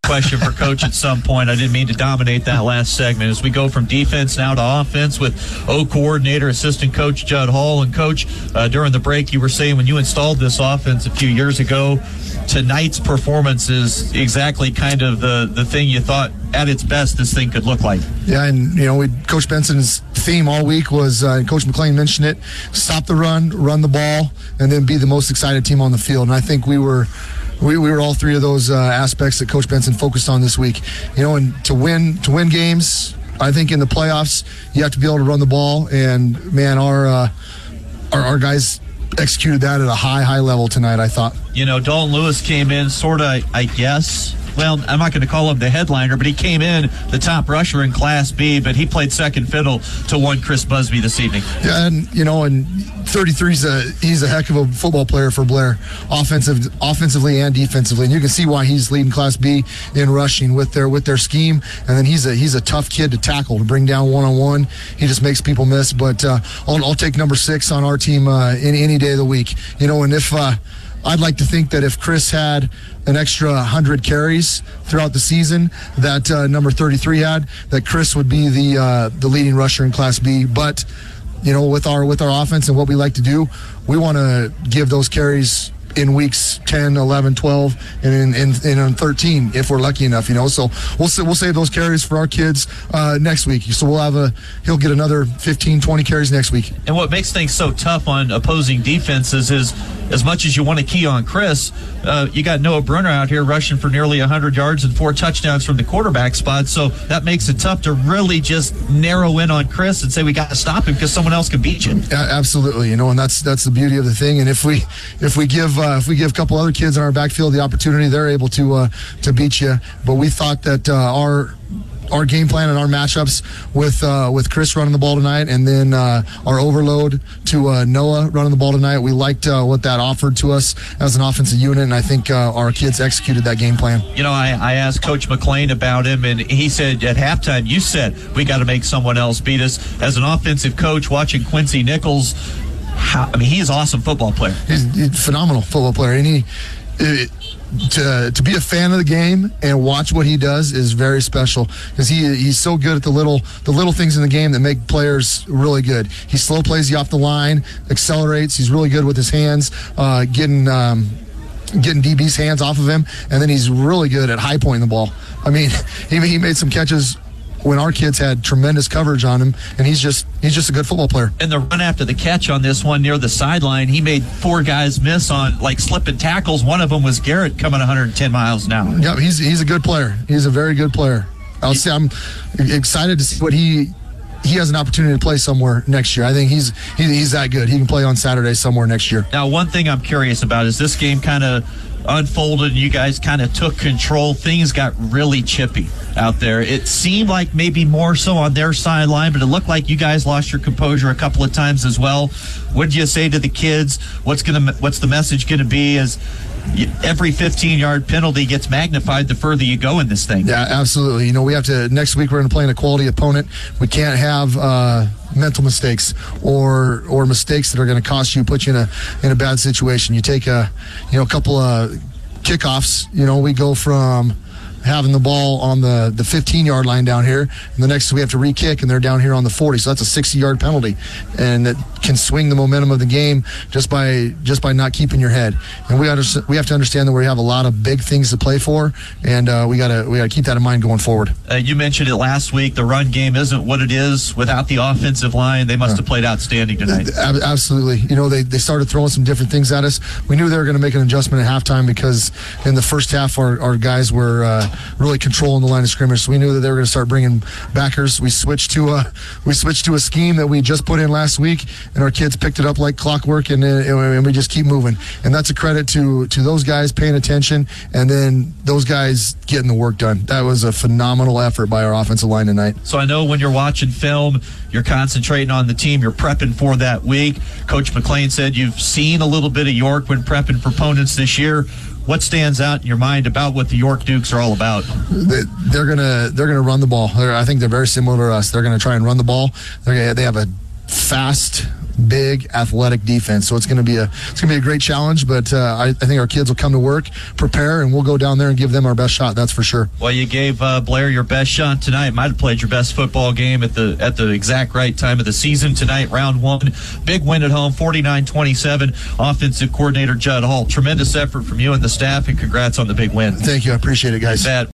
question for Coach at some point. I didn't mean to dominate that last segment. As we go from defense now to offense with O-coordinator, assistant coach Judd Hall. And Coach, during the break, you were saying when you installed this offense a few years ago, tonight's performance is exactly kind of the thing you thought at its best this thing could look like. Yeah, and Coach Benson's theme all week was, and Coach McLean mentioned it, stop the run the ball, and then be the most excited team on the field. And I think we were all three of those aspects that Coach Benson focused on this week. And to win games, I think in the playoffs, you have to be able to run the ball. And man, our guys executed that at a high level tonight, I thought. Dalton Lewis came in sort of, I guess, well, I'm not going to call him the headliner, but he came in the top rusher in Class B, but he played second fiddle to one Chris Busby this evening. Yeah, and 33's he's a heck of a football player for Blair, offensively and defensively, and you can see why he's leading Class B in rushing with their scheme. And then he's a tough kid to tackle, to bring down one-on-one. He just makes people miss. But I'll take number 6 on our team any day of the week. And if I'd like to think that if Chris had an extra 100 carries throughout the season that number 33 had, that Chris would be the leading rusher in Class B. But with our offense and what we like to do, we want to give those carries in weeks 10, 11, 12, and in 13 if we're lucky enough. So we'll save those carries for our kids next week. So he'll get another 15, 20 carries next week. And what makes things so tough on opposing defenses is, as much as you want to key on Chris, you got Noah Brunner out here rushing for nearly 100 yards and 4 touchdowns from the quarterback spot. So that makes it tough to really just narrow in on Chris and say we got to stop him because someone else can beat you. Absolutely, and that's the beauty of the thing. And if we give a couple other kids in our backfield the opportunity, they're able to beat you. But we thought that our game plan and our matchups with Chris running the ball tonight, and then our overload to Noah running the ball tonight, we liked what that offered to us as an offensive unit, and I think our kids executed that game plan. I asked Coach McLean about him, and he said at halftime, you said we got to make someone else beat us. As an offensive coach, watching Quincy Nichols, he's an awesome football player. He's a phenomenal football player, and to be a fan of the game and watch what he does is very special, because he's so good at the little things in the game that make players really good. He slow plays you off the line, accelerates. He's really good with his hands, getting DB's hands off of him, and then he's really good at high pointing the ball. He made some catches when our kids had tremendous coverage on him, and he's just a good football player. And the run after the catch on this one near the sideline, he made 4 guys miss on slipping tackles. One of them was Garrett coming 110 miles an hour. Yeah, he's a good player. He's a very good player. I'm excited to see what he has an opportunity to play somewhere next year. I think he's that good. He can play on Saturday somewhere next year. Now, one thing I'm curious about is this game kind of unfolded and you guys kind of took control. Things got really chippy out there. It seemed like maybe more so on their sideline, but it looked like you guys lost your composure a couple of times as well. What did you say to the kids? What's the message going to be as every 15-yard penalty gets magnified the further you go in this thing? Yeah, absolutely. We have to, next week we're going to play in a quality opponent. We can't have mental mistakes or mistakes that are going to cost you, put you in a bad situation. You take a couple of kickoffs, we go from having the ball on the 15-yard line down here, and the next we have to re-kick, and they're down here on the 40. So that's a 60-yard penalty, and it can swing the momentum of the game just by not keeping your head. And we have to understand that we have a lot of big things to play for, and we gotta keep that in mind going forward. You mentioned it last week. The run game isn't what it is without the offensive line. They must have played outstanding tonight. Absolutely. They started throwing some different things at us. We knew they were going to make an adjustment at halftime because in the first half our guys were really controlling the line of scrimmage. So we knew that they were going to start bringing backers. We switched to a scheme that we just put in last week, and our kids picked it up like clockwork, and we just keep moving. And that's a credit to those guys paying attention, and then those guys getting the work done. That was a phenomenal effort by our offensive line tonight. So I know when you're watching film, you're concentrating on the team. You're prepping for that week. Coach McLean said you've seen a little bit of York when prepping for opponents this year. What stands out in your mind about what the York Dukes are all about? They're gonna run the ball. I think they're very similar to us. They're gonna try and run the ball. They have a fast, big, athletic defense. So it's going to be a great challenge. But I think our kids will come to work, prepare, and we'll go down there and give them our best shot. That's for sure. Well, you gave Blair your best shot tonight. Might have played your best football game at the exact right time of the season tonight. Round 1, big win at home, 49-27. Offensive coordinator Judd Hall. Tremendous effort from you and the staff, and congrats on the big win. Thank you. I appreciate it, guys.